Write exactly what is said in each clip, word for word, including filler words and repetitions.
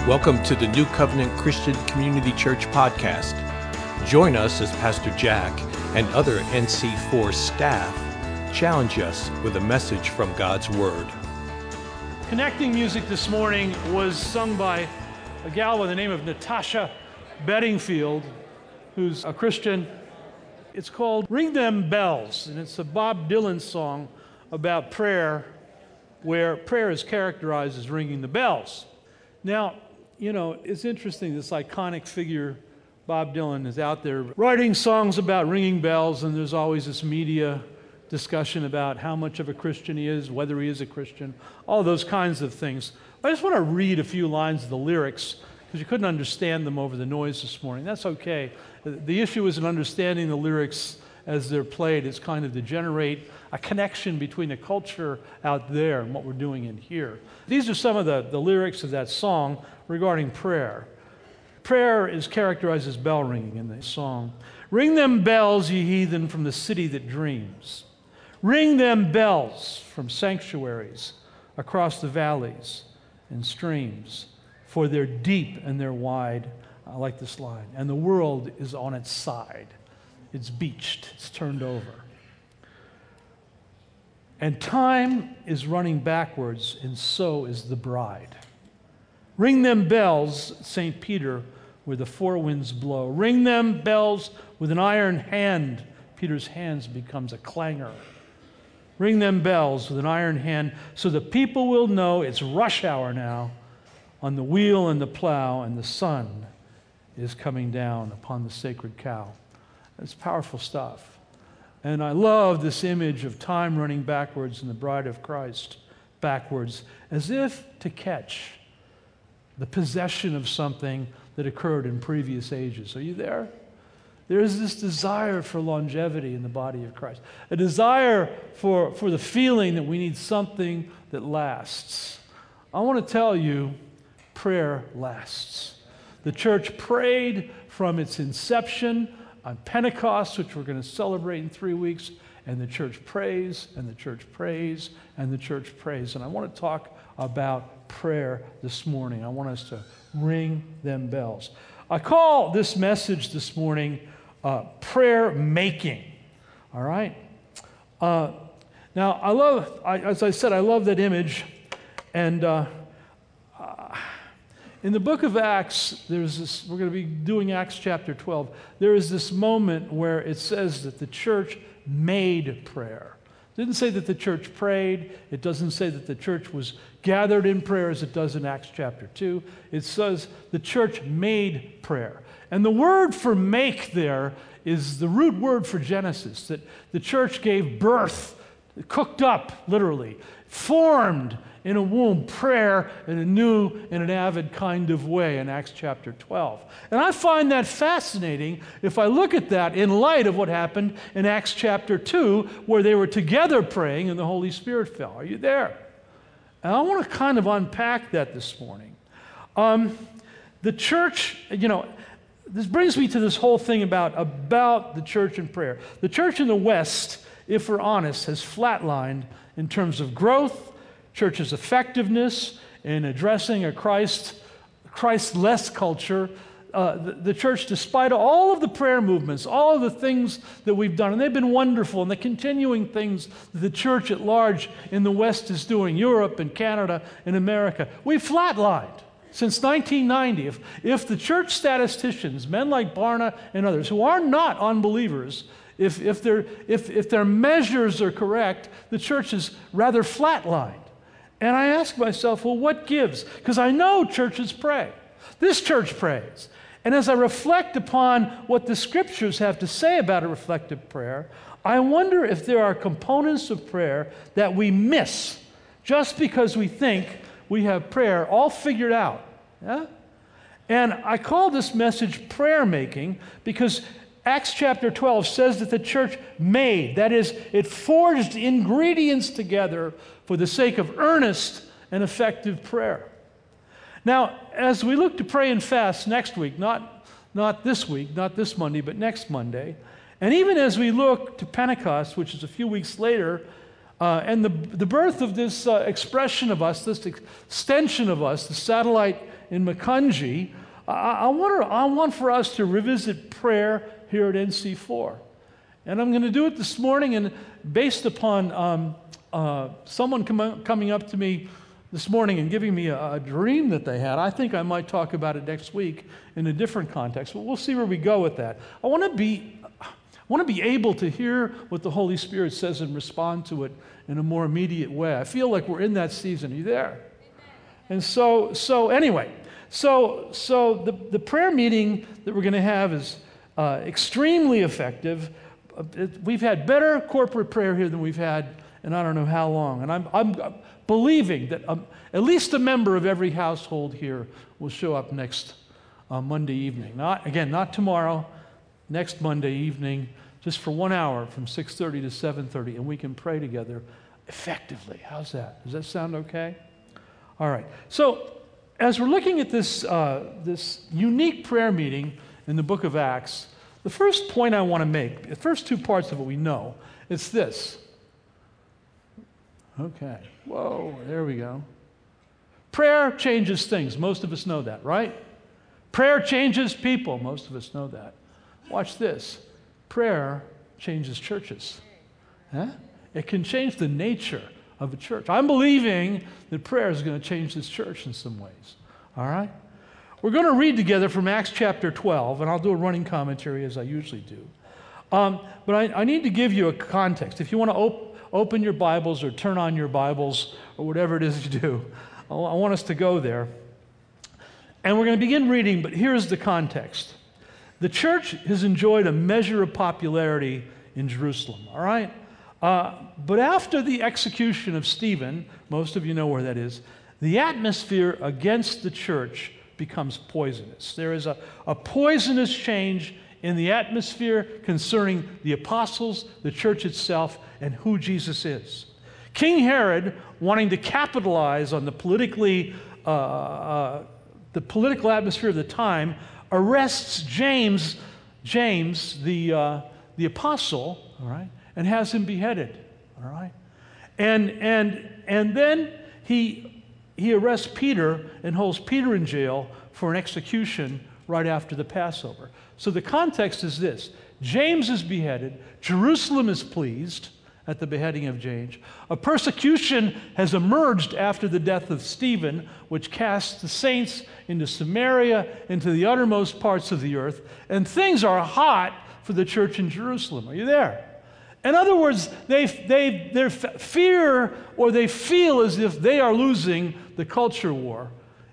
Welcome to the New Covenant Christian Community Church podcast. Join us as Pastor Jack and other N C four staff challenge us with a message from God's Word. Connecting music this morning was sung by a gal by the name of Natasha Bedingfield, who's a Christian. It's called Ring Them Bells, and it's a Bob Dylan song about prayer, where prayer is characterized as ringing the bells. Now, you know, it's interesting, this iconic figure, Bob Dylan, is out there writing songs about ringing bells, and there's always this media discussion about how much of a Christian he is, whether he is a Christian, all those kinds of things. I just want to read a few lines of the lyrics, because you couldn't understand them over the noise this morning. That's okay. The issue isn't understanding the lyrics as they're played. It's kind of to generate a connection between the culture out there and what we're doing in here. These are some of the, the lyrics of that song regarding prayer. Prayer is characterized as bell ringing in the song. Ring them bells, ye heathen, from the city that dreams. Ring them bells from sanctuaries across the valleys and streams, for they're deep and they're wide. I like this line. And the world is on its side. It's beached. It's turned over. And time is running backwards, and so is the bride. Ring them bells, Saint Peter, where the four winds blow. Ring them bells with an iron hand. Peter's hands becomes a clangor. Ring them bells with an iron hand, so the people will know it's rush hour now on the wheel and the plow, and the sun is coming down upon the sacred cow. It's powerful stuff. And I love this image of time running backwards and the bride of Christ backwards, as if to catch the possession of something that occurred in previous ages. Are you there? There is this desire for longevity in the body of Christ, a desire for, for the feeling that we need something that lasts. I want to tell you, prayer lasts. The church prayed from its inception on Pentecost, which we're going to celebrate in three weeks, and the church prays, and the church prays, and the church prays. And I want to talk about prayer this morning. I want us to ring them bells. I call this message this morning uh, prayer making. All right? Uh, now, I love, I, as I said, I love that image, and uh, uh, in the book of Acts, there's this, we're going to be doing Acts chapter twelve. There is this moment where it says that the church made prayer. It didn't say that the church prayed. It doesn't say that the church was gathered in prayer as it does in Acts chapter two. It says the church made prayer. And the word for make there is the root word for Genesis, that the church gave birth, cooked up, literally, formed in a womb, prayer in a new and an avid kind of way in Acts chapter twelve. And I find that fascinating if I look at that in light of what happened in Acts chapter two, where they were together praying and the Holy Spirit fell. Are you there? And I want to kind of unpack that this morning. Um, the church, you know, this brings me to this whole thing about, about the church and prayer. The church in the West, if we're honest, has flatlined in terms of growth, church's effectiveness in addressing a Christ, Christ-less culture. Uh, the, the church, despite all of the prayer movements, all of the things that we've done, and they've been wonderful, and the continuing things that the church at large in the West is doing, Europe and Canada and America, we've flatlined since nineteen ninety. If, if the church statisticians, men like Barna and others, who are not unbelievers, if, if, their, if, if their measures are correct, the church is rather flatlined. And I ask myself, well, what gives? Because I know churches pray. This church prays. And as I reflect upon what the scriptures have to say about a reflective prayer, I wonder if there are components of prayer that we miss just because we think we have prayer all figured out. Yeah? And I call this message prayer making because Acts chapter twelve says that the church made, that is, it forged ingredients together for the sake of earnest and effective prayer. Now, as we look to pray and fast next week, not, not this week, not this Monday, but next Monday, and even as we look to Pentecost, which is a few weeks later, Uh, and the, the birth of this uh, expression of us, this extension of us, the satellite in Makunji, I, I, want to, I want for us to revisit prayer here at N C four. And I'm going to do it this morning, and based upon um, uh, someone com- coming up to me this morning and giving me a, a dream that they had, I think I might talk about it next week in a different context, but we'll see where we go with that. I want to be, I want to be able to hear what the Holy Spirit says and respond to it in a more immediate way. I feel like we're in that season. Are you there? Amen. And so, so anyway, so so the, the prayer meeting that we're going to have is uh, extremely effective. Uh, it, we've had better corporate prayer here than we've had in I don't know how long, and I'm I'm believing that um, at least a member of every household here will show up next uh, Monday evening. Not again, not tomorrow, next Monday evening, just for one hour from six thirty to seven thirty, and we can pray together effectively. How's that? Does that sound okay? All right. So as we're looking at this uh, this unique prayer meeting in the book of Acts, the first point I want to make, the first two parts of it we know, it's this. Okay. Whoa, there we go. Prayer changes things. Most of us know that, right? Prayer changes people. Most of us know that. Watch this. Prayer changes churches. Huh? It can change the nature of a church. I'm believing that prayer is going to change this church in some ways. All right? We're going to read together from Acts chapter twelve, and I'll do a running commentary as I usually do. Um, but I, I need to give you a context. If you want to op- open your Bibles or turn on your Bibles or whatever it is you do, I, I want us to go there. And we're going to begin reading, but here's the context. The church has enjoyed a measure of popularity in Jerusalem, all right? Uh, but after the execution of Stephen, most of you know where that is, the atmosphere against the church becomes poisonous. There is a, a poisonous change in the atmosphere concerning the apostles, the church itself, and who Jesus is. King Herod, wanting to capitalize on the politically uh, uh, the political atmosphere of the time, arrests James, James the uh, the apostle, all right, and has him beheaded, all right, and and and then he he arrests Peter and holds Peter in jail for an execution right after the Passover. So the context is this: James is beheaded, Jerusalem is pleased at the beheading of James. A persecution has emerged after the death of Stephen, which casts the saints into Samaria, into the uttermost parts of the earth, and things are hot for the church in Jerusalem. Are you there? In other words, they, they, their fear or they feel as if they are losing the culture war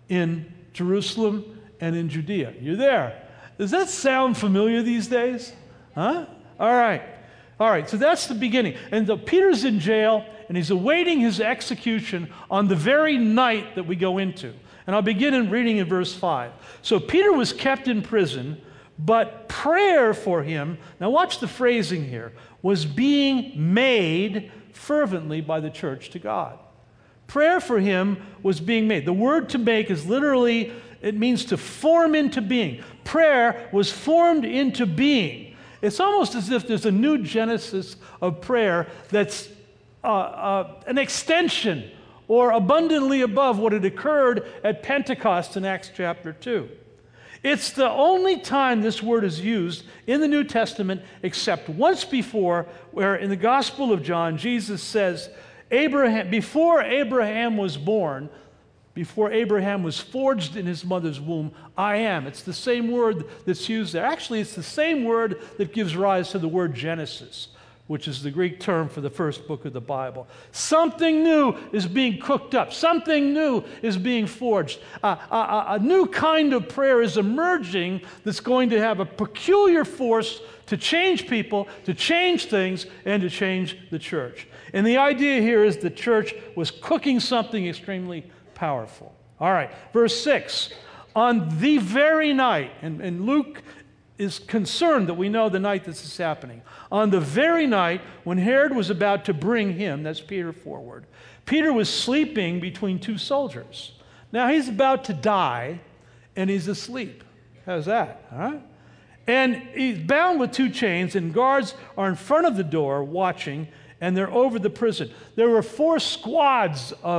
in Jerusalem and in Judea. You there? Does that sound familiar these days? Huh? All right. All right, so that's the beginning. And so Peter's in jail, and he's awaiting his execution on the very night that we go into. And I'll begin in reading in verse five. So Peter was kept in prison, but prayer for him, now watch the phrasing here, was being made fervently by the church to God. Prayer for him was being made. The word to make is literally, it means to form into being. Prayer was formed into being. It's almost as if there's a new genesis of prayer that's uh, uh, an extension or abundantly above what had occurred at Pentecost in Acts chapter two. It's the only time this word is used in the New Testament except once before, where in the Gospel of John, Jesus says, Abraham, before Abraham was born, before Abraham was forged in his mother's womb, I am. It's the same word that's used there. Actually, it's the same word that gives rise to the word Genesis, which is the Greek term for the first book of the Bible. Something new is being cooked up. Something new is being forged. Uh, a, a new kind of prayer is emerging that's going to have a peculiar force to change people, to change things, and to change the church. And the idea here is the church was cooking something extremely powerful. All right, verse six. On the very night, and, and Luke is concerned that we know the night this is happening. On the very night when Herod was about to bring him, that's Peter forward, Peter was sleeping between two soldiers. Now he's about to die, and he's asleep. How's that? All right? And he's bound with two chains, and guards are in front of the door watching, and they're over the prison. There were four squads of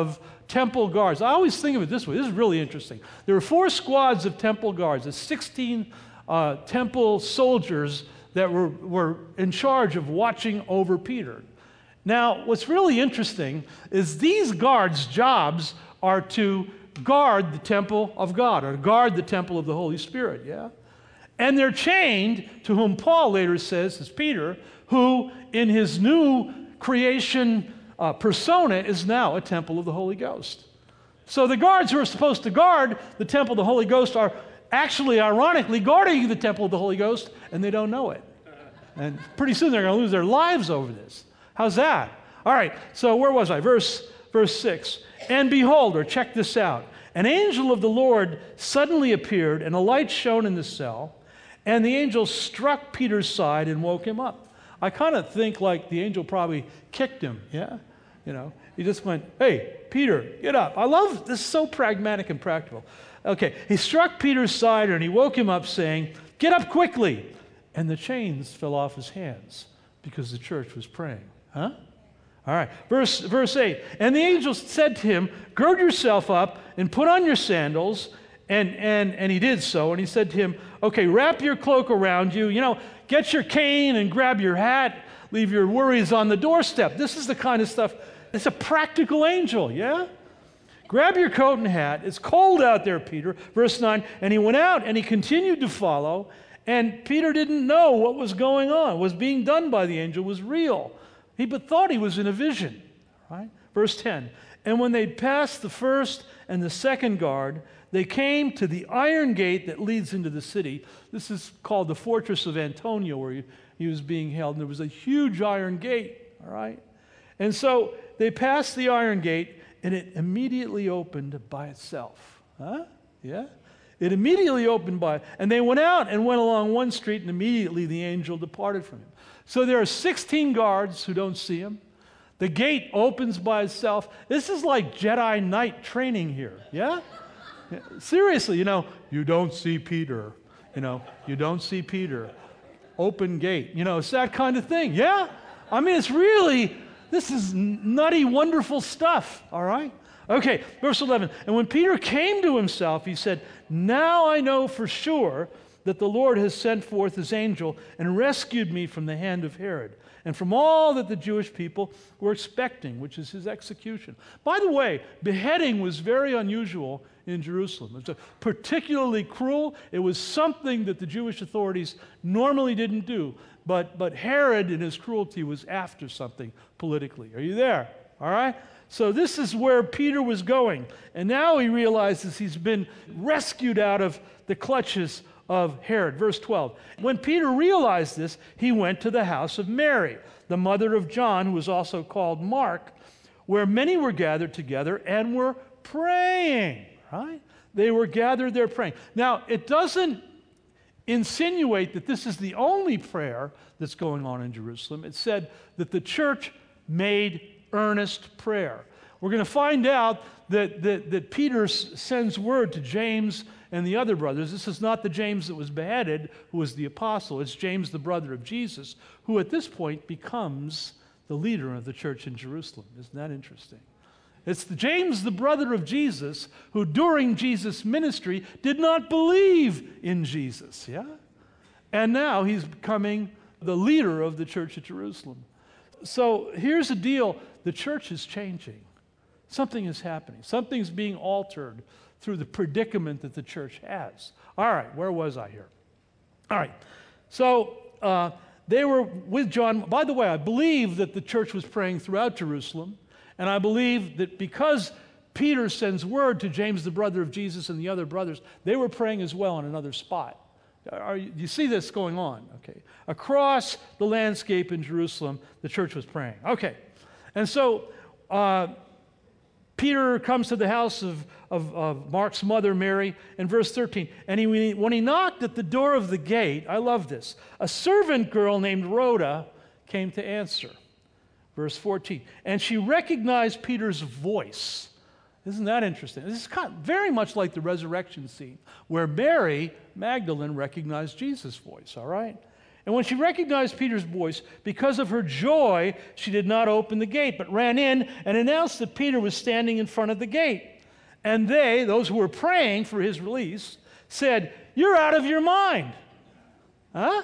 temple guards. I always think of it this way. This is really interesting. There were four squads of temple guards. There's sixteen uh, temple soldiers that were, were in charge of watching over Peter. Now, what's really interesting is these guards' jobs are to guard the temple of God, or guard the temple of the Holy Spirit, yeah? And they're chained to whom Paul later says is Peter, who in his new creation uh, persona is now a temple of the Holy Ghost. So the guards who are supposed to guard the temple of the Holy Ghost are actually, ironically, guarding the temple of the Holy Ghost, and they don't know it. And pretty soon they're going to lose their lives over this. How's that? All right, so where was I? Verse, verse six. And behold, or check this out, an angel of the Lord suddenly appeared, and a light shone in the cell, and the angel struck Peter's side and woke him up. I kind of think like the angel probably kicked him, yeah? You know, he just went, hey, Peter, get up. I love this, is so pragmatic and practical. Okay, he struck Peter's side and he woke him up saying, get up quickly. And the chains fell off his hands because the church was praying. Huh? All right, verse, verse eight. And the angel said to him, gird yourself up and put on your sandals. And, and, and he did so. And he said to him, okay, wrap your cloak around you. You know, get your cane and grab your hat. Leave your worries on the doorstep. This is the kind of stuff, it's a practical angel, yeah? Grab your coat and hat. It's cold out there, Peter. Verse nine, and he went out and he continued to follow. And Peter didn't know what was going on, what was being done by the angel was real. He but thought he was in a vision, right? Verse ten, and when they'd passed the first and the second guard, they came to the iron gate that leads into the city. This is called the fortress of Antonia, where he, he was being held. And there was a huge iron gate, all right? And so they passed the iron gate, and it immediately opened by itself. Huh? Yeah? It immediately opened by, and they went out and went along one street, and immediately the angel departed from him. So there are sixteen guards who don't see him. The gate opens by itself. This is like Jedi Knight training here, yeah? Seriously, you know, you don't see Peter. You know, you don't see Peter. Open gate. You know, it's that kind of thing, yeah? I mean, it's really, this is nutty, wonderful stuff, all right? Okay, verse eleven. And when Peter came to himself, he said, now I know for sure that the Lord has sent forth his angel and rescued me from the hand of Herod and from all that the Jewish people were expecting, which is his execution. By the way, beheading was very unusual in Jerusalem. It was particularly cruel. It was something that the Jewish authorities normally didn't do. But, but Herod in his cruelty was after something politically. Are you there? All right? So this is where Peter was going. And now he realizes he's been rescued out of the clutches of Herod. Verse twelve. When Peter realized this, he went to the house of Mary, the mother of John, who was also called Mark, where many were gathered together and were praying, right? They were gathered there praying. Now, it doesn't insinuate that this is the only prayer that's going on in Jerusalem. It said that the church made earnest prayer. We're going to find out that, that, that Peter sends word to James and the other brothers. This is not the James that was beheaded, who was the apostle. It's James, the brother of Jesus, who at this point becomes the leader of the church in Jerusalem. Isn't that interesting? It's the James, the brother of Jesus, who during Jesus' ministry did not believe in Jesus, yeah? And now he's becoming the leader of the church at Jerusalem. So here's the deal. The church is changing. Something is happening. Something's being altered through the predicament that the church has. All right, where was I here? All right, so uh, they were with John. By the way, I believe that the church was praying throughout Jerusalem, and I believe that because Peter sends word to James, the brother of Jesus, and the other brothers, they were praying as well in another spot. Are you, you see this going on? Okay, across the landscape in Jerusalem, the church was praying. Okay, and so uh, Peter comes to the house of, of, of Mark's mother, Mary, in verse thirteen. And he, when he knocked at the door of the gate, I love this, a servant girl named Rhoda came to answer. Verse fourteen. And she recognized Peter's voice. Isn't that interesting? This is kind of very much like the resurrection scene, where Mary Magdalene recognized Jesus' voice, all right? And when she recognized Peter's voice, because of her joy, she did not open the gate, but ran in and announced that Peter was standing in front of the gate. And they, those who were praying for his release, said, "You're out of your mind." Huh?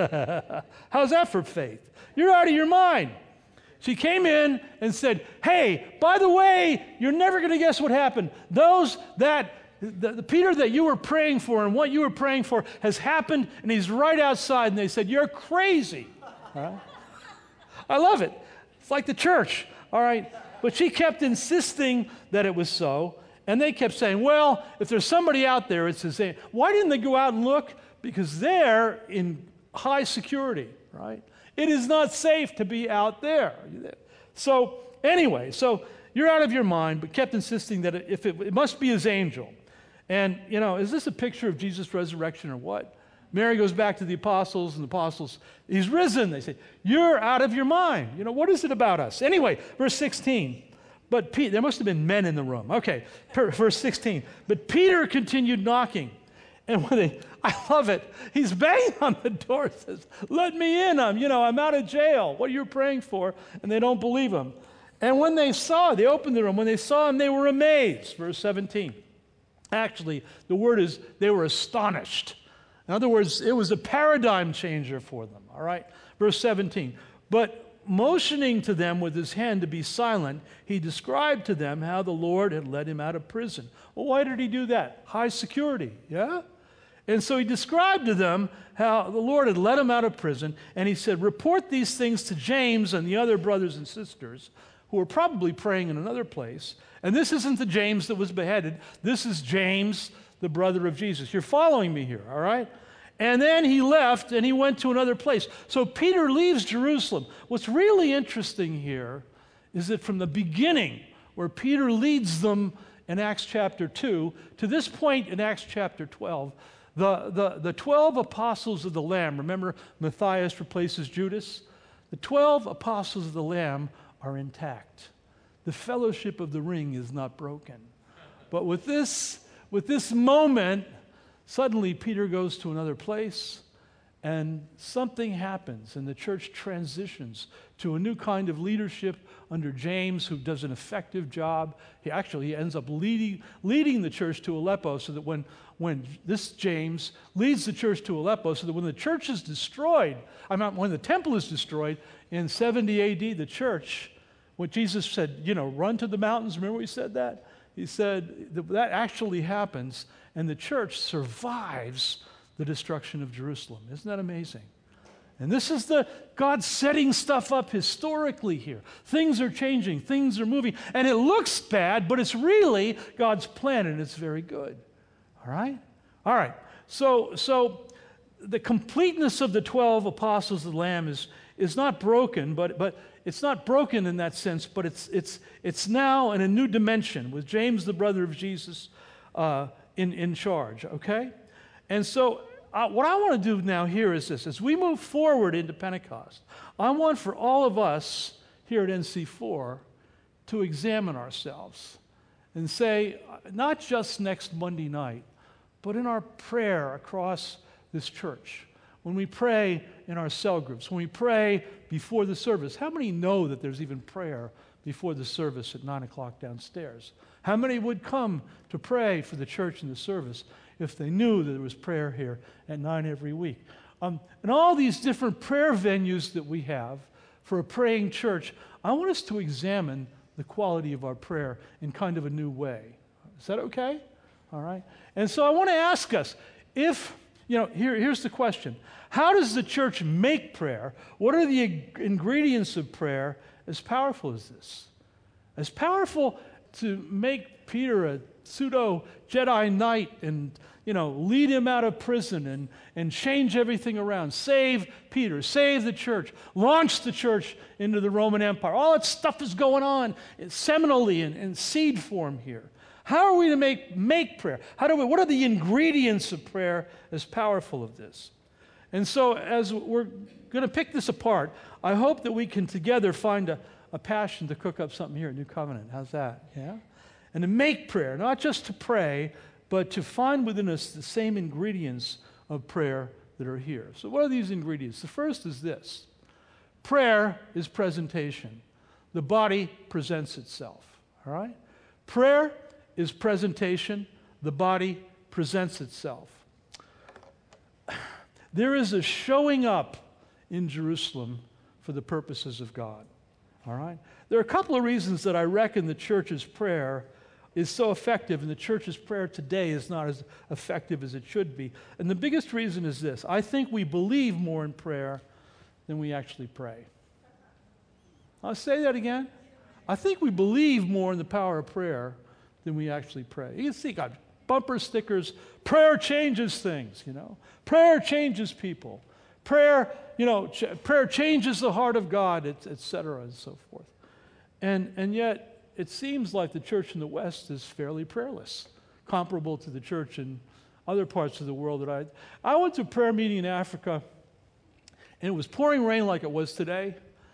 How's that for faith? You're out of your mind. She came in and said, "Hey, by the way, you're never going to guess what happened. Those that The, the Peter that you were praying for and what you were praying for has happened, and he's right outside." And they said, "You're crazy." All right? I love it. It's like the church. All right. But she kept insisting that it was so. And they kept saying, "Well, if there's somebody out there, it's the same." Why didn't they go out and look? Because they're in high security, right? It is not safe to be out there. So anyway, so you're out of your mind, but kept insisting that if it, it must be his angel. And, you know, is this a picture of Jesus' resurrection or what? Mary goes back to the apostles, and the apostles, "He's risen." They say, "You're out of your mind. You know, what is it about us?" Anyway, verse sixteen. But Peter, there must have been men in the room. Okay, verse sixteen. But Peter continued knocking. And when they, I love it, he's banging on the door, says, "Let me in. I'm, you know, I'm out of jail. What are you praying for?" And they don't believe him. And when they saw, they opened the room. When they saw him, they were amazed. Verse seventeen. Actually, the word is they were astonished. In other words, it was a paradigm changer for them, all right? Verse seventeen. But motioning to them with his hand to be silent, he described to them how the Lord had led him out of prison. Well, why did he do that? High security, yeah? And so he described to them how the Lord had led him out of prison, and he said, "Report these things to James and the other brothers and sisters who were probably praying in another place." And this isn't the James that was beheaded. This is James, the brother of Jesus. You're following me here, all right? And then he left and he went to another place. So Peter leaves Jerusalem. What's really interesting here is that from the beginning, where Peter leads them in Acts chapter two, to this point in Acts chapter twelve, the, the, the twelve apostles of the Lamb, remember Matthias replaces Judas? The twelve apostles of the Lamb are intact. The fellowship of the ring is not broken. But with this, with this moment, suddenly Peter goes to another place, and something happens, and the church transitions to a new kind of leadership under James, who does an effective job. He actually he ends up leading, leading the church to Aleppo, so that when, when this James leads the church to Aleppo, so that when the church is destroyed, I mean, when the temple is destroyed in seventy A D, the church, what Jesus said, you know, run to the mountains. Remember he said that? He said that, that actually happens, and the church survives the destruction of Jerusalem. Isn't that amazing? And this is the God setting stuff up historically here. Things are changing, things are moving, and it looks bad, but it's really God's plan, and it's very good. All right? All right. So, so the completeness of the twelve apostles of the Lamb is, is not broken, but, but it's not broken in that sense, but it's, it's, it's now in a new dimension with James, the brother of Jesus, uh, in, in charge, okay? And so uh, what I want to do now here is this. As we move forward into Pentecost, I want for all of us here at N C four to examine ourselves and say, not just next Monday night, but in our prayer across this church, when we pray in our cell groups, when we pray before the service. How many know that there's even prayer before the service at nine o'clock downstairs? How many would come to pray for the church in the service if they knew that there was prayer here at nine every week? Um, and all these different prayer venues that we have for a praying church, I want us to examine the quality of our prayer in kind of a new way. Is that okay? All right. And so I want to ask us, if, you know, here, here's the question. How does the church make prayer? What are the ingredients of prayer as powerful as this? As powerful to make Peter a pseudo Jedi Knight and, you know, lead him out of prison and, and change everything around. Save Peter, save the church, launch the church into the Roman Empire. All that stuff is going on seminally in, in seed form here. How are we to make, make prayer? How do we, what are the ingredients of prayer as powerful as this? And so as we're going to pick this apart, I hope that we can together find a, a passion to cook up something here at New Covenant. How's that? Yeah? And to make prayer, not just to pray, but to find within us the same ingredients of prayer that are here. So what are these ingredients? The first is this. Prayer is presentation. The body presents itself, all right? Prayer is presentation. The body presents itself. There is a showing up in Jerusalem for the purposes of God, all right? There are a couple of reasons that I reckon the church's prayer is so effective and the church's prayer today is not as effective as it should be. And the biggest reason is this. I think we believe more in prayer than we actually pray. I'll say that again. I think we believe more in the power of prayer than we actually pray. You can see, God, bumper stickers, prayer changes things, you know. Prayer changes people. Prayer, you know, ch- prayer changes the heart of God, et, et cetera, and so forth. And, and yet, it seems like the church in the West is fairly prayerless, comparable to the church in other parts of the world that I... I went to a prayer meeting in Africa, and it was pouring rain like it was today,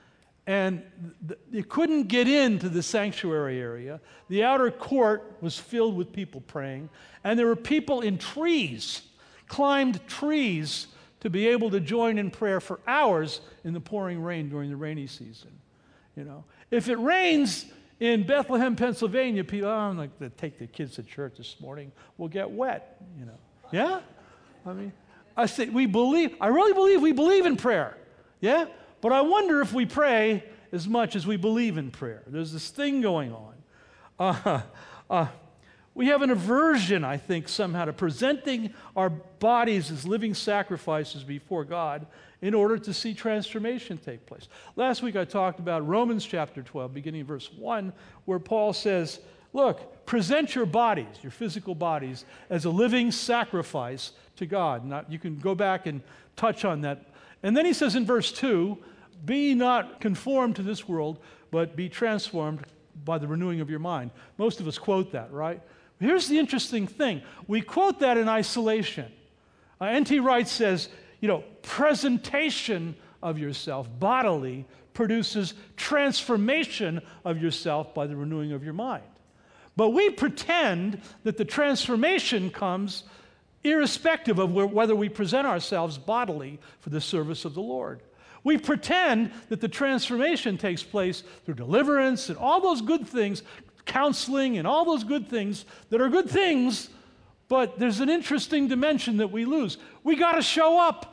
and th- you couldn't get into the sanctuary area. The outer court was filled with people praying, and there were people in trees, climbed trees, to be able to join in prayer for hours in the pouring rain during the rainy season. You know, if it rains in Bethlehem, Pennsylvania, people, oh, I'm like to take the kids to church this morning, will get wet, you know. Yeah? I mean, I say we believe, I really believe we believe in prayer. Yeah? But I wonder if we pray as much as we believe in prayer. There's this thing going on. Uh, uh, we have an aversion, I think, somehow to presenting our bodies as living sacrifices before God in order to see transformation take place. Last week I talked about Romans chapter twelve, beginning in verse one, where Paul says, look, present your bodies, your physical bodies, as a living sacrifice to God. Now, you can go back and touch on that. And then he says in verse two, be not conformed to this world, but be transformed by the renewing of your mind. Most of us quote that, right? Here's the interesting thing. We quote that in isolation. Uh, N T Wright says, you know, presentation of yourself bodily produces transformation of yourself by the renewing of your mind. But we pretend that the transformation comes irrespective of whether we present ourselves bodily for the service of the Lord. We pretend that the transformation takes place through deliverance and all those good things, counseling and all those good things that are good things, but there's an interesting dimension that we lose. We got to show up.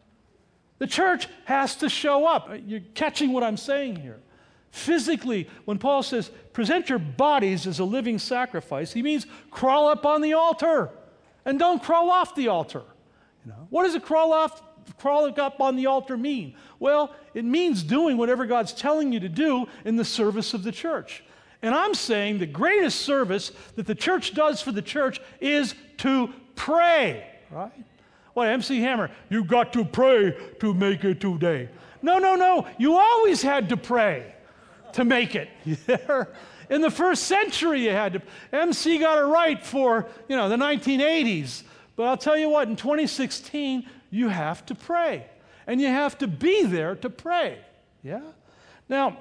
The church has to show up. You're catching what I'm saying here. Physically, when Paul says, present your bodies as a living sacrifice, he means crawl up on the altar and don't crawl off the altar. You know, what does it crawl off, crawling up on the altar mean? Well, it means doing whatever God's telling you to do in the service of the church. And I'm saying the greatest service that the church does for the church is to pray, right? What, M C Hammer, you got to pray to make it today. No, no, no. You always had to pray to make it. In the first century, you had to. M C got it right for, you know, the nineteen eighties. But I'll tell you what, in twenty sixteen, you have to pray. And you have to be there to pray. Yeah? Now,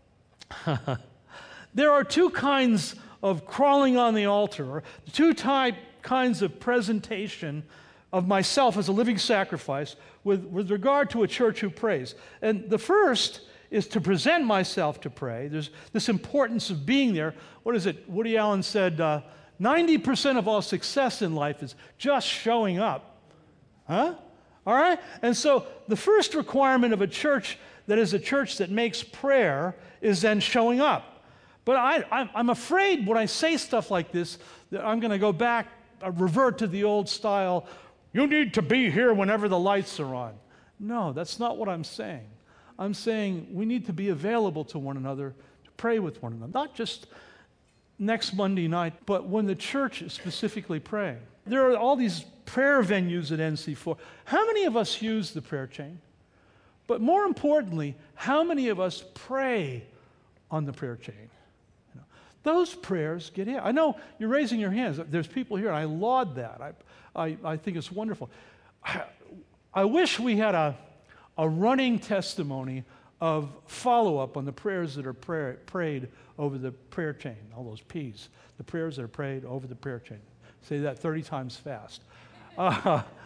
there are two kinds of crawling on the altar, or two type kinds of presentation of myself as a living sacrifice with, with regard to a church who prays. And the first is to present myself to pray. There's this importance of being there. What is it? Woody Allen said, uh, ninety percent of all success in life is just showing up. Huh? All right? And so the first requirement of a church that is a church that makes prayer is then showing up. But I, I'm, I'm afraid when I say stuff like this that I'm going to go back, uh, revert to the old style, you need to be here whenever the lights are on. No, that's not what I'm saying. I'm saying we need to be available to one another, to pray with one another. Not just next Monday night, but when the church is specifically praying. There are all these prayer venues at N C four. How many of us use the prayer chain? But more importantly, how many of us pray on the prayer chain? You know, those prayers get in. I know you're raising your hands. There's people here, and I laud that. I, I, I think it's wonderful. I, I wish we had a, a running testimony of follow-up on the prayers that are pray, prayed over the prayer chain, all those P's, the prayers that are prayed over the prayer chain. Say that thirty times fast. Uh,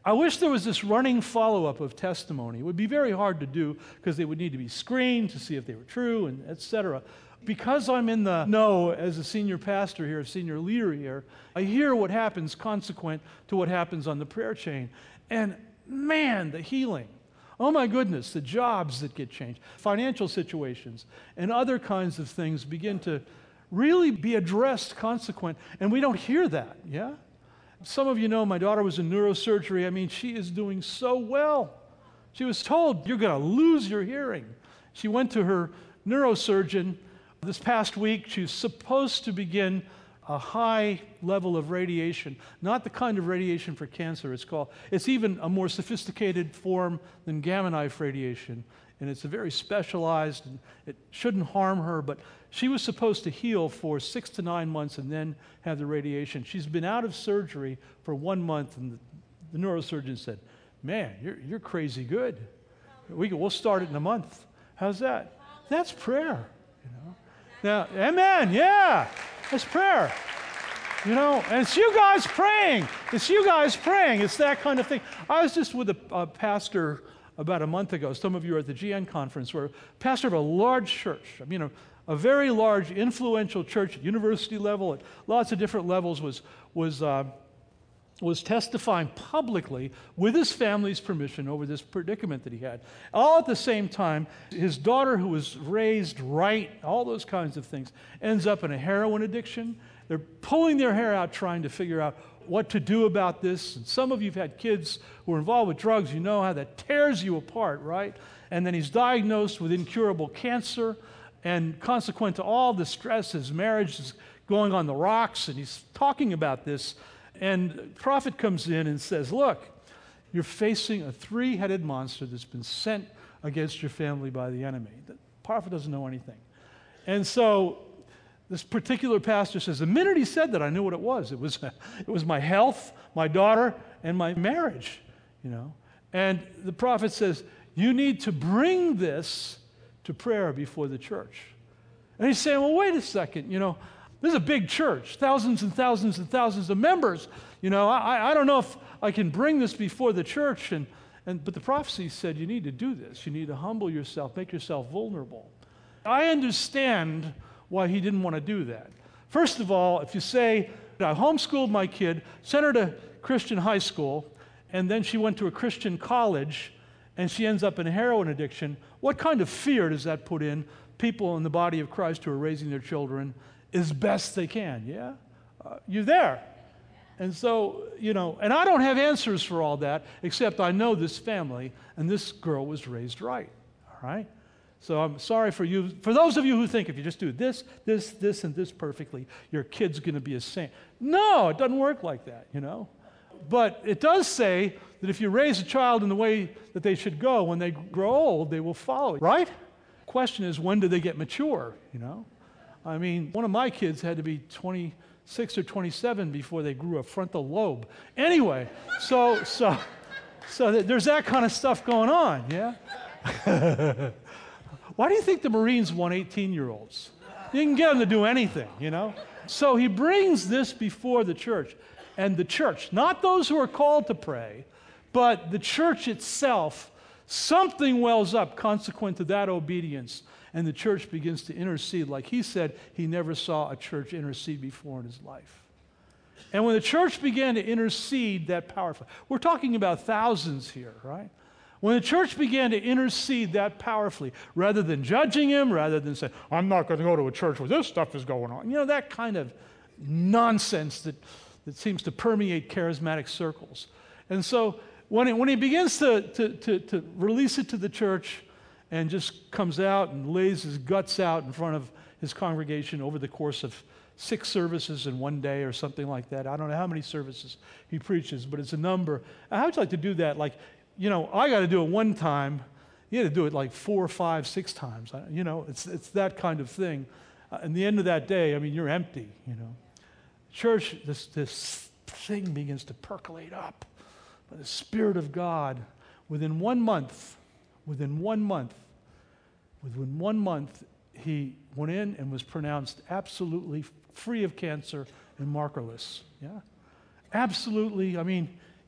I wish there was this running follow-up of testimony. It would be very hard to do because they would need to be screened to see if they were true, and et cetera. Because I'm in the know as a senior pastor here, a senior leader here, I hear what happens consequent to what happens on the prayer chain. And man, the healing. Oh my goodness, the jobs that get changed, financial situations, and other kinds of things begin to really be addressed consequent. And we don't hear that, yeah? Some of you know my daughter was in neurosurgery. I mean, she is doing so well. She was told, you're going to lose your hearing. She went to her neurosurgeon this past week. She's supposed to begin a high level of radiation, not the kind of radiation for cancer it's called. It's even a more sophisticated form than gamma knife radiation, and it's a very specialized, and it shouldn't harm her, but she was supposed to heal for six to nine months and then have the radiation. She's been out of surgery for one month, and the, the neurosurgeon said, man, you're, you're crazy good. We can, we'll start it in a month. How's that? That's prayer, you know. Now, amen, yeah, that's prayer. You know, and it's you guys praying. It's you guys praying. It's that kind of thing. I was just with a, a pastor about a month ago. Some of you are at the G N conference, where a pastor of a large church, I mean, a, a very large, influential church at university level, at lots of different levels, was was uh, was testifying publicly with his family's permission over this predicament that he had. All at the same time, his daughter, who was raised right, all those kinds of things, ends up in a heroin addiction. They're pulling their hair out trying to figure out what to do about this. And some of you have had kids who are involved with drugs. You know how that tears you apart, right? And then he's diagnosed with incurable cancer, and consequent to all the stress, his marriage is going on the rocks, and he's talking about this. And the prophet comes in and says, look, you're facing a three-headed monster that's been sent against your family by the enemy. The prophet doesn't know anything. And so this particular pastor says, the minute he said that, I knew what it was. It was, it was my health, my daughter, and my marriage, you know. And the prophet says, you need to bring this to prayer before the church. And he's saying, well, wait a second, you know, this is a big church, thousands and thousands and thousands of members. You know, I, I don't know if I can bring this before the church. And, and but the prophecy said you need to do this. You need to humble yourself, make yourself vulnerable. I understand why he didn't want to do that. First of all, if you say, I homeschooled my kid, sent her to Christian high school, and then she went to a Christian college, and she ends up in heroin addiction, what kind of fear does that put in people in the body of Christ who are raising their children as best they can, yeah? Uh, you're there. And so, you know, and I don't have answers for all that, except I know this family, and this girl was raised right, all right? So I'm sorry for you, for those of you who think if you just do this, this, this, and this perfectly, your kid's going to be a saint. No, it doesn't work like that, you know? But it does say that if you raise a child in the way that they should go, when they grow old, they will follow it, right? Question is, when do they get mature, you know? I mean, one of my kids had to be twenty-six or twenty-seven before they grew a frontal lobe. Anyway, so so so th- there's that kind of stuff going on, yeah? Why do you think the Marines want eighteen-year-olds? You can get them to do anything, you know? So he brings this before the church. And the church, not those who are called to pray, but the church itself, something wells up consequent to that obedience. And the church begins to intercede. Like he said, he never saw a church intercede before in his life. And when the church began to intercede that powerfully, we're talking about thousands here, right? When the church began to intercede that powerfully, rather than judging him, rather than saying, I'm not going to go to a church where this stuff is going on, you know, that kind of nonsense that, that seems to permeate charismatic circles. And so when, it, when he begins to, to, to, to release it to the church, and just comes out and lays his guts out in front of his congregation over the course of six services in one day or something like that. I don't know how many services he preaches, but it's a number. How would you like to do that? Like, you know, I got to do it one time. You got to do it like four, five, six times. You know, it's it's that kind of thing. Uh, and the end of that day, I mean, you're empty, you know. Church, this, this thing begins to percolate up by the Spirit of God. Within one month, within one month, Within one month, he went in and was pronounced absolutely free of cancer and markerless. Yeah, absolutely. I mean,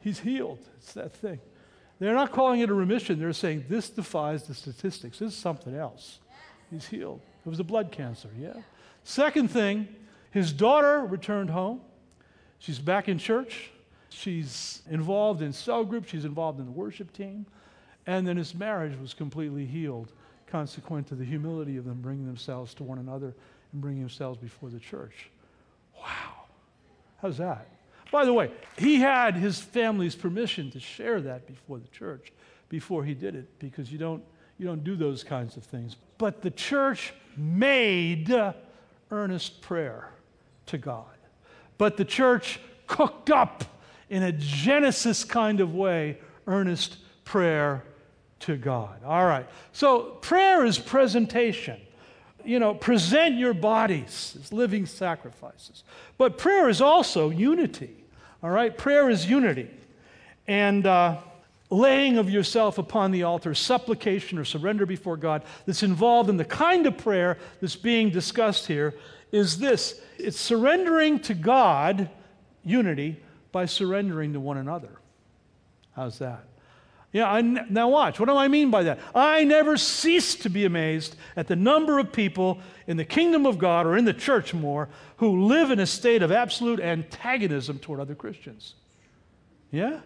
He's healed. It's that thing. They're not calling it a remission. They're saying this defies the statistics. This is something else. He's healed. It was a blood cancer, yeah. Second thing, his daughter returned home. She's back in church. She's involved in cell group. She's involved in the worship team. And then his marriage was completely healed, consequent to the humility of them bringing themselves to one another and bringing themselves before the church. Wow. How's that? By the way, he had his family's permission to share that before the church before he did it, because you don't you don't do those kinds of things. But the church made earnest prayer to God. But the church cooked up in a Genesis kind of way earnest prayer to God. All right. So prayer is presentation. You know, present your bodies as living sacrifices. But prayer is also unity. All right? Prayer is unity. And uh, laying of yourself upon the altar, supplication or surrender before God that's involved in the kind of prayer that's being discussed here is this. It's surrendering to God, unity, by surrendering to one another. How's that? Yeah, I, now watch. What do I mean by that? I never cease to be amazed at the number of people in the kingdom of God, or in the church more, who live in a state of absolute antagonism toward other Christians. Yeah?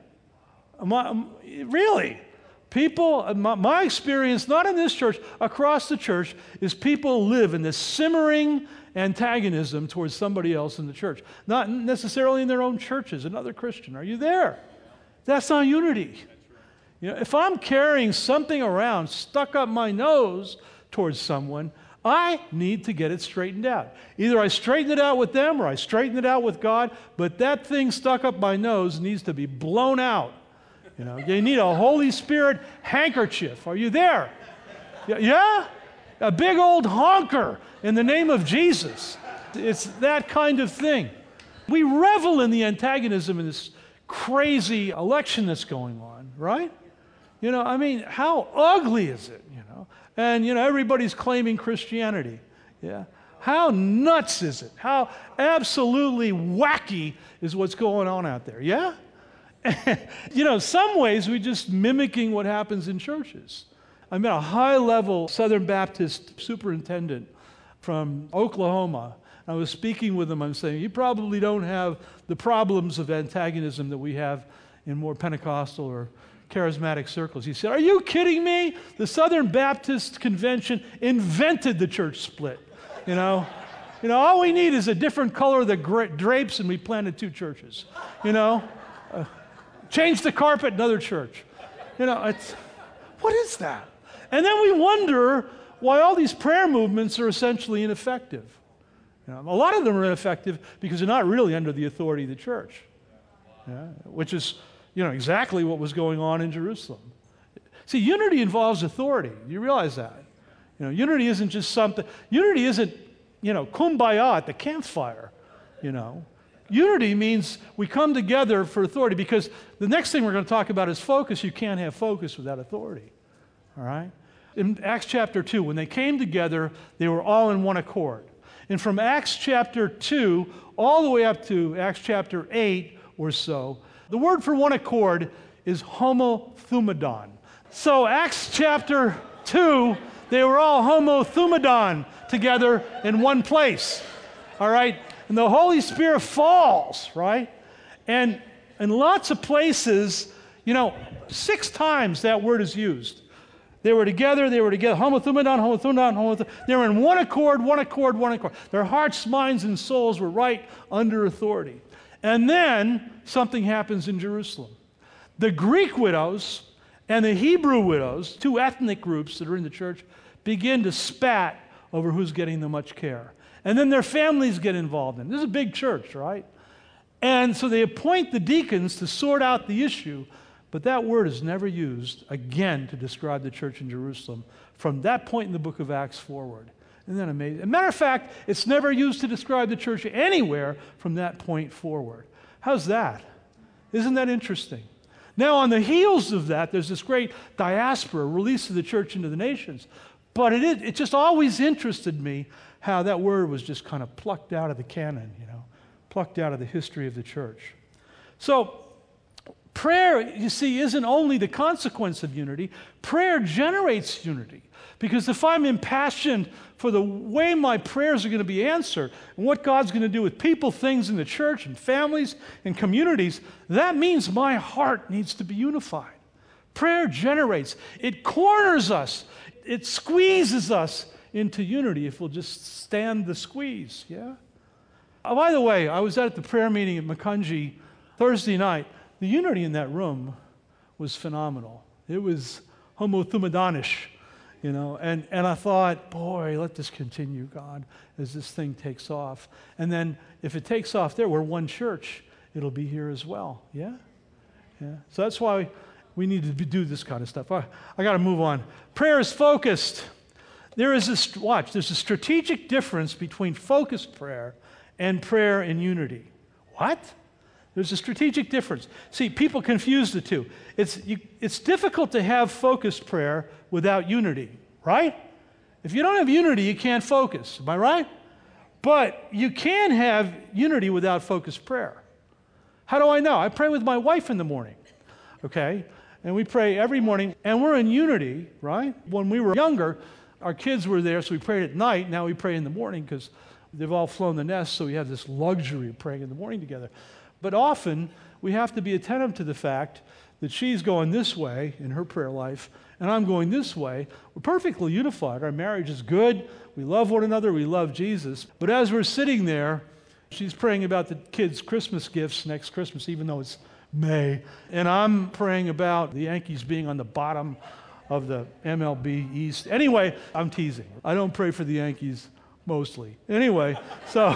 My, really? People, my, my experience, not in this church, across the church, is people live in this simmering antagonism towards somebody else in the church. Not necessarily in their own churches, another Christian. Are you there? That's not unity. You know, if I'm carrying something around stuck up my nose towards someone, I need to get it straightened out. Either I straighten it out with them or I straighten it out with God, but that thing stuck up my nose needs to be blown out. You know, you need a Holy Spirit handkerchief. Are you there? Yeah? A big old honker in the name of Jesus. It's that kind of thing. We revel in the antagonism in this crazy election that's going on, right? You know, I mean, how ugly is it, you know? And, you know, everybody's claiming Christianity, yeah? How nuts is it? How absolutely wacky is what's going on out there, yeah? You know, in some ways, we're just mimicking what happens in churches. I met a high-level Southern Baptist superintendent from Oklahoma. I was speaking with him. I'm saying, you probably don't have the problems of antagonism that we have in more Pentecostal or charismatic circles. He said, are you kidding me? The Southern Baptist Convention invented the church split. You know, you know, all we need is a different color of the gra- drapes, and we planted two churches. You know, uh, change the carpet, another church. You know, it's, what is that? And then we wonder why all these prayer movements are essentially ineffective. You know, a lot of them are ineffective because they're not really under the authority of the church, yeah, which is, you know, exactly what was going on in Jerusalem. See, unity involves authority. You realize that? You know, unity isn't just something. Unity isn't, you know, kumbaya at the campfire. You know, unity means we come together for authority, because the next thing we're going to talk about is focus. You can't have focus without authority. All right? In Acts chapter two, when they came together, they were all in one accord. And from Acts chapter two all the way up to Acts chapter eight or so, the word for one accord is homothumadon. So Acts chapter two, they were all homothumadon together in one place. All right? And the Holy Spirit falls, right? And in lots of places, you know, six times that word is used. They were together, they were together, homothumadon, homothumadon, homothumadon. They were in one accord, one accord, one accord. Their hearts, minds, and souls were right under authority. And then something happens in Jerusalem. The Greek widows and the Hebrew widows, two ethnic groups that are in the church, begin to spat over who's getting the much care. And then their families get involved in it. This is a big church, right? And so they appoint the deacons to sort out the issue, but that word is never used again to describe the church in Jerusalem from that point in the book of Acts forward. Isn't that amazing? As a matter of fact, it's never used to describe the church anywhere from that point forward. How's that? Isn't that interesting? Now, on the heels of that, there's this great diaspora, release of the church into the nations. But it, is, it just always interested me how that word was just kind of plucked out of the canon, you know, plucked out of the history of the church. So, Prayer, you see, isn't only the consequence of unity. Prayer generates unity. Because if I'm impassioned for the way my prayers are going to be answered and what God's going to do with people, things in the church and families and communities, that means my heart needs to be unified. Prayer generates. It corners us. It squeezes us into unity if we'll just stand the squeeze, yeah? Oh, by the way, I was at the prayer meeting at Makunji Thursday night. The unity in that room was phenomenal. It was homo thumadanish, you know, and, and I thought, boy, let this continue, God, as this thing takes off. And then if it takes off there, we're one church, it'll be here as well, yeah? Yeah. So that's why we need to do this kind of stuff. I, I got to move on. Prayer is focused. There is this, watch, there's a strategic difference between focused prayer and prayer in unity. What? There's a strategic difference. See, people confuse the two. It's, you, it's difficult to have focused prayer without unity, right? If you don't have unity, you can't focus. Am I right? But you can have unity without focused prayer. How do I know? I pray with my wife in the morning, okay? And we pray every morning, and we're in unity, right? When we were younger, our kids were there, so we prayed at night. Now we pray in the morning because they've all flown the nest, so we have this luxury of praying in the morning together. But often, we have to be attentive to the fact that she's going this way in her prayer life, and I'm going this way. We're perfectly unified. Our marriage is good. We love one another. We love Jesus. But as we're sitting there, she's praying about the kids' Christmas gifts next Christmas, even though it's May. And I'm praying about the Yankees being on the bottom of the M L B East. Anyway, I'm teasing. I don't pray for the Yankees mostly. Anyway, so...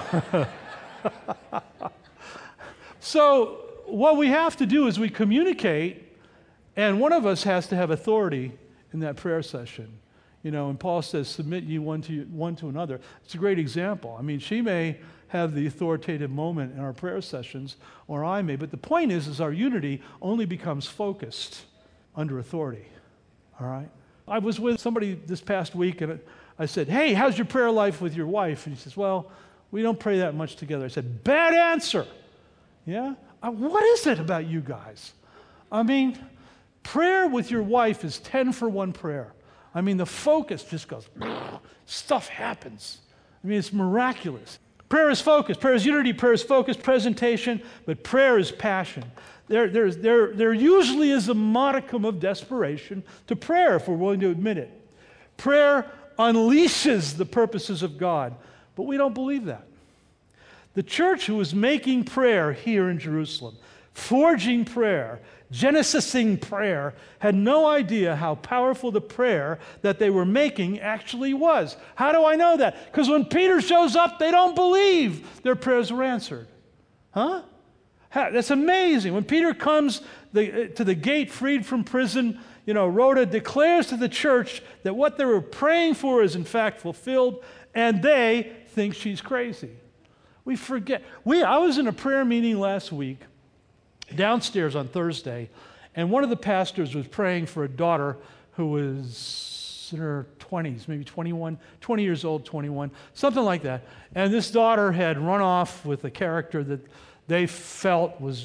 So what we have to do is we communicate, and one of us has to have authority in that prayer session. You know, and Paul says, submit ye one to one to another. It's a great example. I mean, she may have the authoritative moment in our prayer sessions, or I may, but the point is, is our unity only becomes focused under authority. All right? I was with somebody this past week, and I said, hey, how's your prayer life with your wife? And he says, well, we don't pray that much together. I said, bad answer. Yeah? Uh, what is it about you guys? I mean, prayer with your wife is ten for one prayer. I mean, the focus just goes, stuff happens. I mean, it's miraculous. Prayer is focus. Prayer is unity. Prayer is focus, presentation, but prayer is passion. There, there, there, there usually is a modicum of desperation to prayer, if we're willing to admit it. Prayer unleashes the purposes of God, but we don't believe that. The church who was making prayer here in Jerusalem, forging prayer, Genesising prayer, had no idea how powerful the prayer that they were making actually was. How do I know that? Because when Peter shows up, they don't believe their prayers were answered. Huh? That's amazing. When Peter comes the, to the gate freed from prison, you know, Rhoda declares to the church that what they were praying for is in fact fulfilled, and they think she's crazy. We forget. We, I was in a prayer meeting last week downstairs on Thursday, and one of the pastors was praying for a daughter who was in her twenties, maybe twenty-one, twenty years old, twenty-one, something like that. And this daughter had run off with a character that they felt was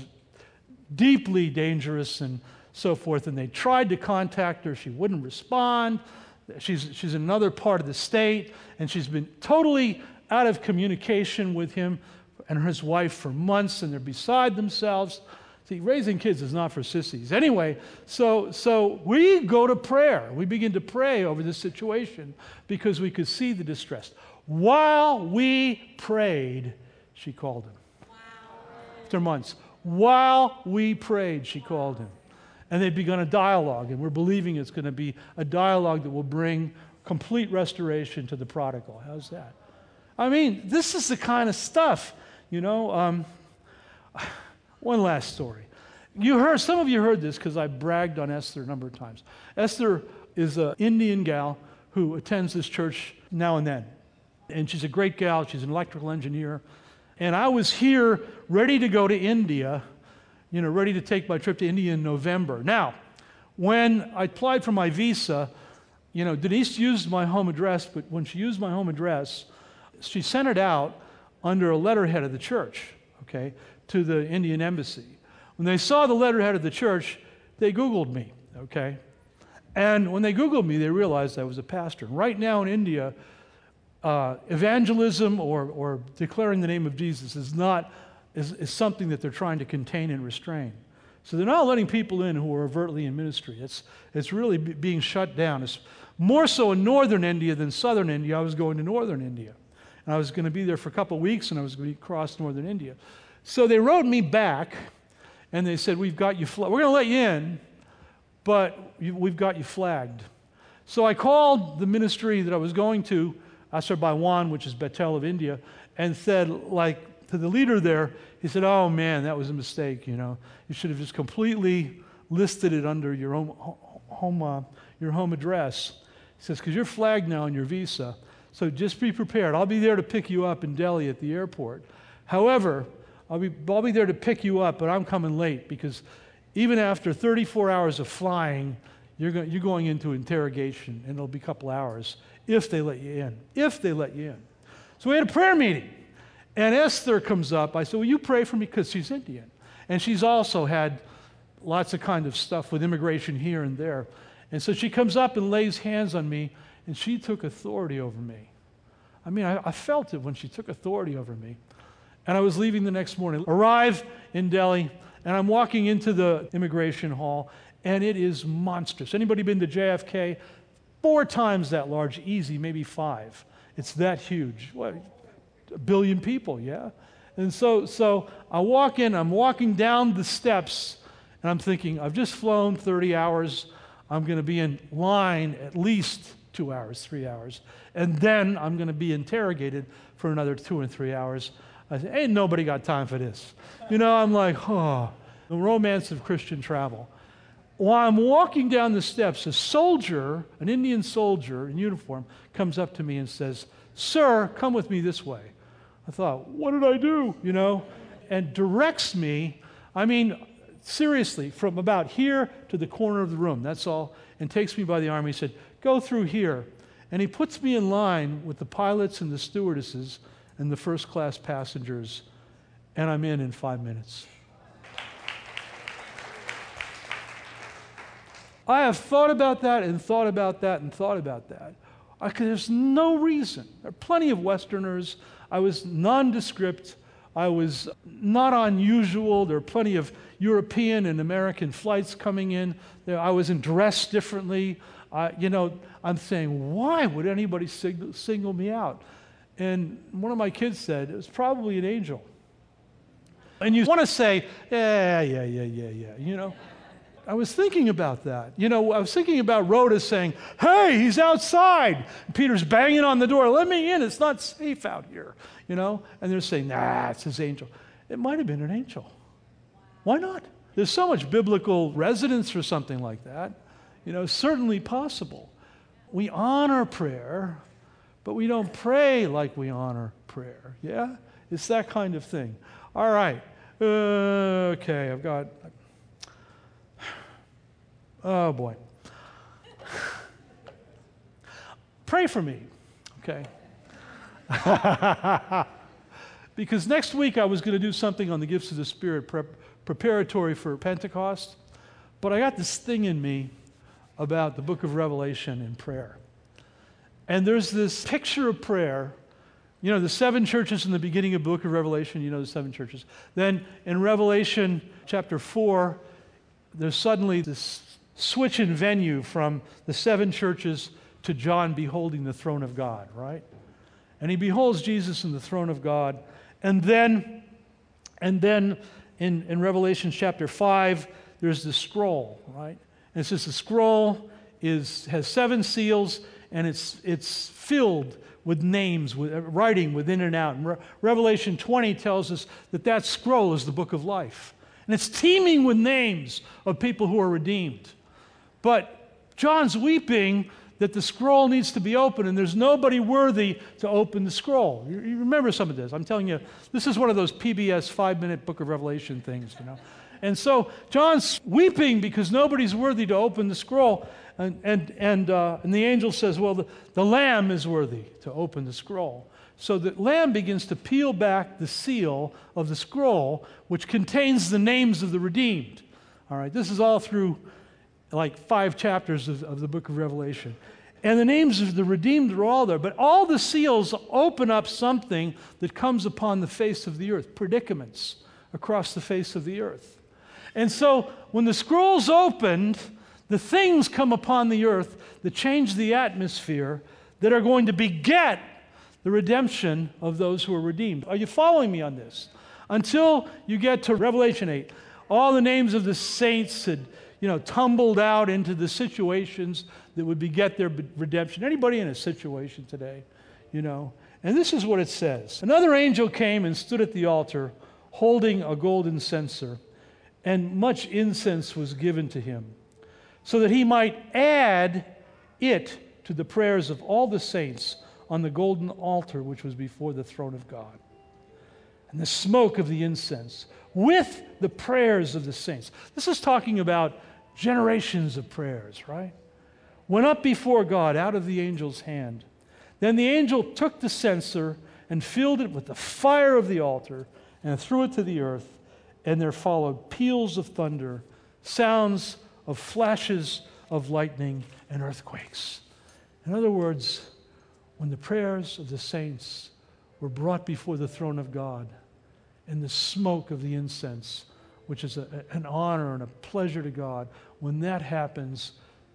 deeply dangerous and so forth, and they tried to contact her. She wouldn't respond. She's, she's in another part of the state, and she's been totally out of communication with him and his wife for months, and they're beside themselves. See, raising kids is not for sissies. Anyway, so so we go to prayer. We begin to pray over this situation because we could see the distress. While we prayed, she called him. Wow. After months. While we prayed, she called him. And they'd begun a dialogue, and we're believing it's going to be a dialogue that will bring complete restoration to the prodigal. How's that? I mean, this is the kind of stuff, you know. Um, one last story. You heard, some of you heard this because I bragged on Esther a number of times. Esther is an Indian gal who attends this church now and then. And she's a great gal. She's an electrical engineer. And I was here ready to go to India, you know, ready to take my trip to India in November. Now, when I applied for my visa, you know, Denise used my home address, but when she used my home address, she sent it out under a letterhead of the church, okay, to the Indian embassy. When they saw the letterhead of the church, they Googled me, okay? And when they Googled me, they realized I was a pastor. And right now in India, uh, evangelism or, or declaring the name of Jesus is not is, is something that they're trying to contain and restrain. So they're not letting people in who are overtly in ministry. It's, it's really b- being shut down. It's more so in northern India than southern India. I was going to northern India. And I was going to be there for a couple of weeks, and I was going to cross northern India. So they wrote me back, and they said, we've got you, fla- we're going to let you in, but you, we've got you flagged. So I called the ministry that I was going to, Azerbaijan, which is Bethel of India, and said, like, to the leader there, he said, oh man, that was a mistake, you know. You should have just completely listed it under your home, home, uh, your home address. He says, because you're flagged now on your visa, so just be prepared. I'll be there to pick you up in Delhi at the airport. However, I'll be, I'll be there to pick you up, but I'm coming late because even after thirty-four hours of flying, you're, go, you're going into interrogation, and it'll be a couple hours if they let you in, if they let you in. So we had a prayer meeting, and Esther comes up. I said, will you pray for me? Because she's Indian. And she's also had lots of kind of stuff with immigration here and there. And so she comes up and lays hands on me, and she took authority over me. I mean, I, I felt it when she took authority over me. And I was leaving the next morning. Arrive in Delhi, and I'm walking into the immigration hall, and it is monstrous. Anybody been to J F K? Four times that large, easy, maybe five. It's that huge. What, a billion people, yeah? And so, so I walk in, I'm walking down the steps, and I'm thinking, I've just flown thirty hours. I'm going to be in line at least two hours, three hours. And then I'm going to be interrogated for another two or three hours. I said, ain't nobody got time for this. You know, I'm like, oh, the romance of Christian travel. While I'm walking down the steps, a soldier, an Indian soldier in uniform, comes up to me and says, sir, come with me this way. I thought, what did I do? You know, and directs me, I mean, seriously, from about here to the corner of the room, that's all, and takes me by the arm. He said, go through here. And he puts me in line with the pilots and the stewardesses and the first-class passengers, and I'm in in five minutes. I have thought about that and thought about that and thought about that. I, there's no reason. There are plenty of Westerners. I was nondescript. I was not unusual. There are plenty of European and American flights coming in. There, I wasn't dressed differently. Uh, you know, I'm saying, why would anybody single, single me out? And one of my kids said, it was probably an angel. And you want to say, yeah, yeah, yeah, yeah, yeah, you know. I was thinking about that. You know, I was thinking about Rhoda saying, hey, he's outside. And Peter's banging on the door. Let me in. It's not safe out here. You know? And they're saying, nah, it's his angel. It might have been an angel. Why not? There's so much biblical resonance for something like that. You know, certainly possible. We honor prayer, but we don't pray like we honor prayer. Yeah? It's that kind of thing. All right. Uh, okay, I've got... Oh, boy. Pray for me, okay? Because next week I was going to do something on the gifts of the Spirit prep, preparatory for Pentecost, but I got this thing in me about the book of Revelation and prayer. And there's this picture of prayer. You know, the seven churches in the beginning of the book of Revelation, you know the seven churches. Then in Revelation chapter four, there's suddenly this switch in venue from the seven churches to John beholding the throne of God, right? And he beholds Jesus in the throne of God. And then, and then in, in Revelation chapter five, there's the scroll, right? And it says the scroll is has seven seals, and it's it's filled with names, with writing within and out. And Re- Revelation twenty tells us that that scroll is the book of life. And it's teeming with names of people who are redeemed. But John's weeping that the scroll needs to be opened, and there's nobody worthy to open the scroll. You, you remember some of this. I'm telling you, this is one of those P B S five-minute Book of Revelation things, you know. And so John's weeping because nobody's worthy to open the scroll. And, and, and, uh, and the angel says, well, the, the Lamb is worthy to open the scroll. So the Lamb begins to peel back the seal of the scroll, which contains the names of the redeemed. All right, this is all through like five chapters of, of the book of Revelation. And the names of the redeemed are all there, but all the seals open up something that comes upon the face of the earth, predicaments across the face of the earth. And so when the scroll's opened, the things come upon the earth that change the atmosphere that are going to beget the redemption of those who are redeemed. Are you following me on this? Until you get to Revelation eight, all the names of the saints had, you know, tumbled out into the situations that would beget their redemption. Anybody in a situation today, you know? And this is what it says. Another angel came and stood at the altar holding a golden censer, and much incense was given to him, so that he might add it to the prayers of all the saints on the golden altar which was before the throne of God. And the smoke of the incense with the prayers of the saints. This is talking about generations of prayers, right? Went up before God out of the angel's hand. Then the angel took the censer and filled it with the fire of the altar and threw it to the earth, and there followed peals of thunder, sounds of flashes of lightning, and earthquakes. In other words, when the prayers of the saints were brought before the throne of God, and the smoke of the incense, which is a, an honor and a pleasure to God, when that happens,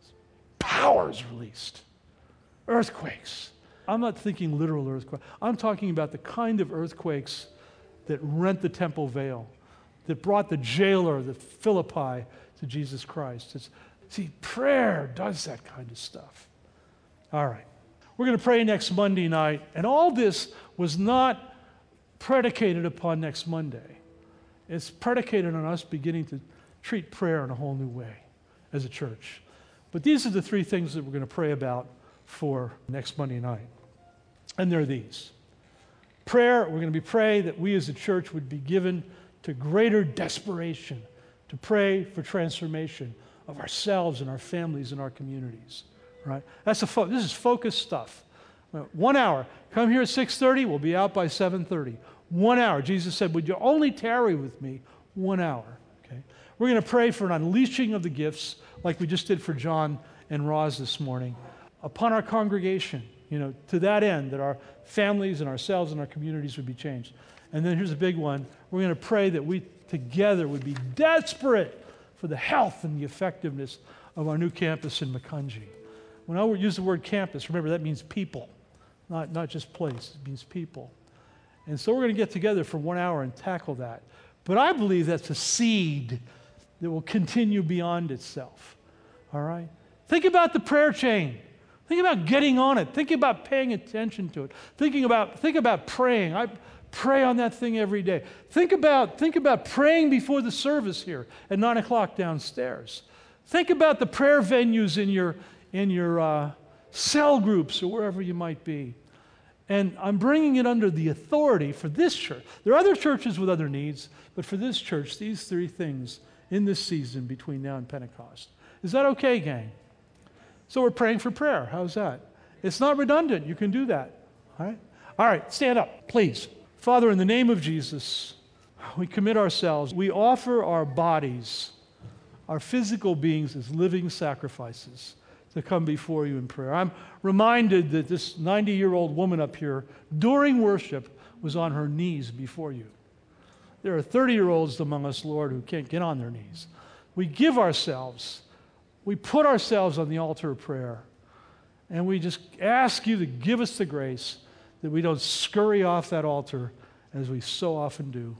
power is released. Earthquakes. I'm not thinking literal earthquakes. I'm talking about the kind of earthquakes that rent the temple veil, that brought the jailer, the Philippi, to Jesus Christ. It's, see, prayer does that kind of stuff. All right. We're going to pray next Monday night, and all this was not predicated upon next Monday. It's predicated on us beginning to treat prayer in a whole new way as a church. But these are the three things that we're going to pray about for next Monday night. And they're these. Prayer, we're going to be praying that we as a church would be given to greater desperation to pray for transformation of ourselves and our families and our communities. Right? That's a fo- this is focused stuff. One hour. Come here at six thirty. We'll be out by seven thirty. One hour. Jesus said, would you only tarry with me one hour? Okay. We're going to pray for an unleashing of the gifts like we just did for John and Roz this morning upon our congregation, you know, to that end that our families and ourselves and our communities would be changed. And then here's a big one. We're going to pray that we together would be desperate for the health and the effectiveness of our new campus in Macungie. When I use the word campus, remember that means people, not, not just place. It means people. And so we're going to get together for one hour and tackle that. But I believe that's a seed that will continue beyond itself. All right? Think about the prayer chain. Think about getting on it. Think about paying attention to it. Thinking about, think about praying. I pray on that thing every day. Think about, think about praying before the service here at nine o'clock downstairs. Think about the prayer venues in your in your uh, cell groups or wherever you might be. And I'm bringing it under the authority for this church. There are other churches with other needs, but for this church, these three things in this season between now and Pentecost. Is that okay, gang? So we're praying for prayer. How's that? It's not redundant. You can do that. All right? All right, stand up, please. Father, in the name of Jesus, we commit ourselves. We offer our bodies, our physical beings as living sacrifices to come before you in prayer. I'm reminded that this ninety-year-old woman up here, during worship, was on her knees before you. There are thirty-year-olds among us, Lord, who can't get on their knees. We give ourselves, we put ourselves on the altar of prayer, and we just ask you to give us the grace that we don't scurry off that altar as we so often do.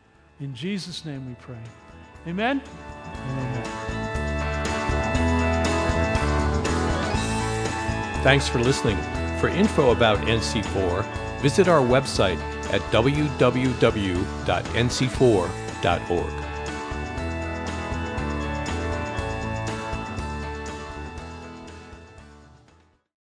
In Jesus' name we pray. Amen? Amen. Thanks for listening. For info about N C four, visit our website at w w w dot n c four dot org.